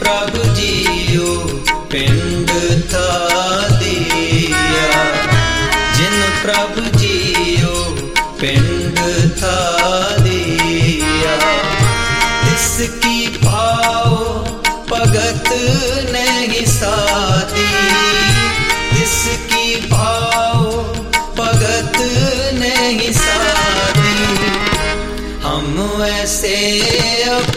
प्रभु जियो पिंड था दिया, जिन प्रभु जियो पिंड था दिया। तिसकी पाओ भगत नहीं साधी, तिसकी पाओ भगत नहीं साधी। हम ऐसे